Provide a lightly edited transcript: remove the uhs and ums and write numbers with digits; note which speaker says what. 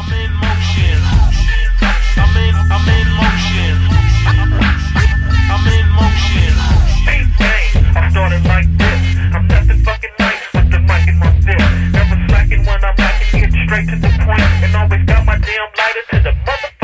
Speaker 1: I'm in motion. I'm in motion. I'm in motion.
Speaker 2: Bang, bang, I started like this. I'm nothing fucking nice with the mic in my fist. Never slacking when I'm lacking, get straight to the point, and always got my damn lighter to the mother.